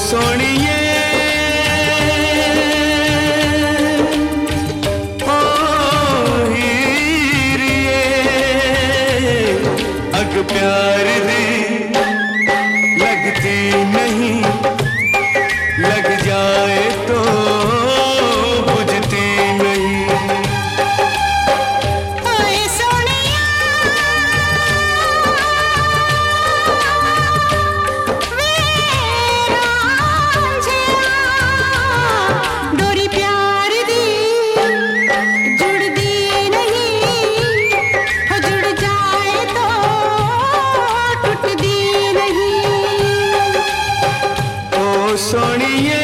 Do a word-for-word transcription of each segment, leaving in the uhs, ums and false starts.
सोनिए ओ हीरिए अग प्यार दी लगती नहीं, लग जाए तो बुझती नहीं। ओए सोनिया वे रांझिया डोरी प्यार दी जुड़दी नहीं, हो जुड़ जाए तो टूटदी नहीं। ओ सोनिए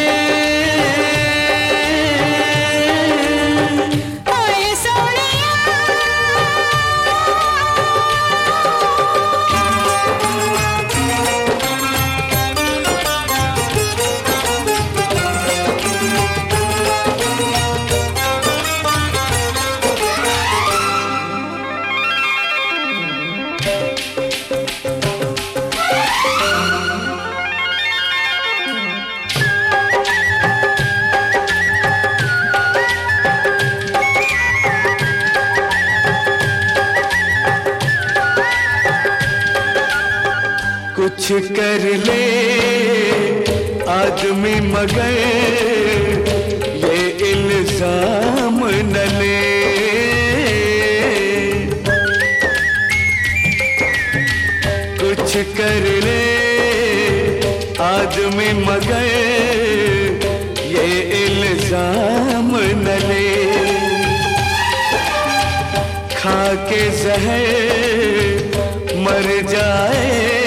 ओए सोनिया कुछ कर ले आदमी मगर ये इल्जाम न ले। कुछ कर ले आदमी मगर ये इल्जाम न ले। खा के जहर मर जाए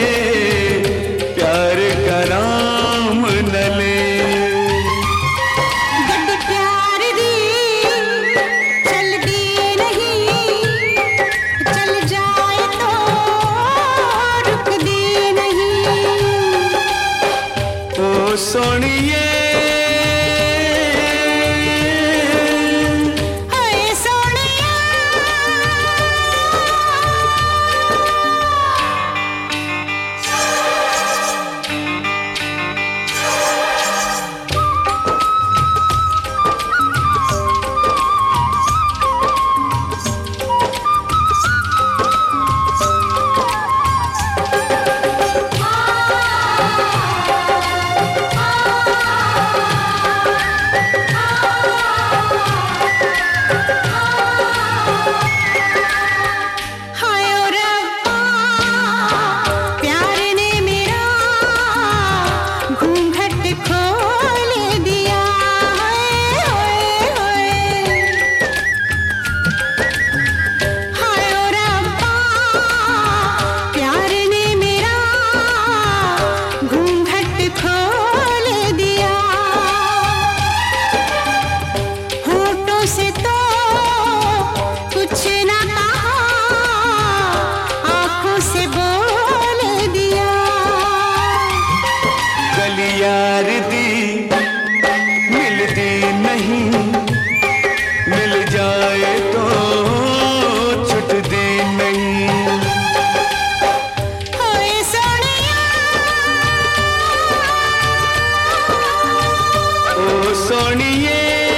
प्यार का नाम न ले। गड्डी प्यार दी चलदी नहीं, चल जाए तो रुकदी नहीं। ओ सोनिए ओए सोनिया यार दी मिलती नहीं, मिल जाए तो छुटती नहीं। ओए सोनिया ओ सोनिए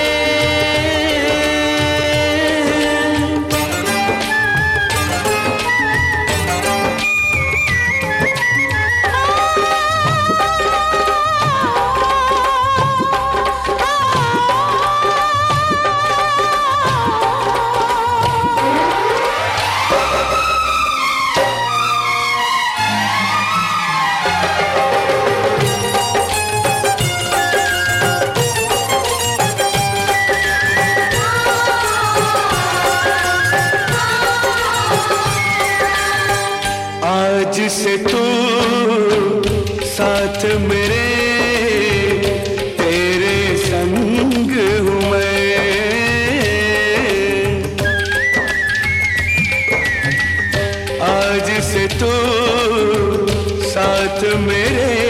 आज से तू साथ मेरे, तेरे संग हूँ मैं। आज से तू साथ मेरे,